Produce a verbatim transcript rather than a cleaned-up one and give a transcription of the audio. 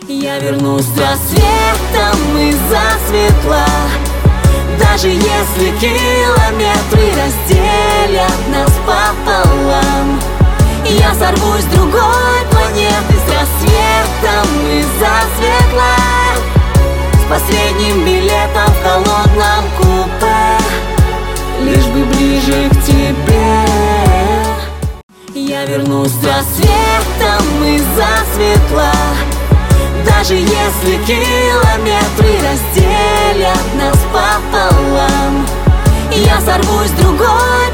Я вернусь с рассветом и засветла, даже если километры разделят нас пополам. Я сорвусь с другой планеты с рассветом и засветла, с последним билетом в холодном купе, лишь бы ближе к тебе. Я вернусь с рассветом и засветла, даже если километры разделят нас пополам. Я сорвусь с другой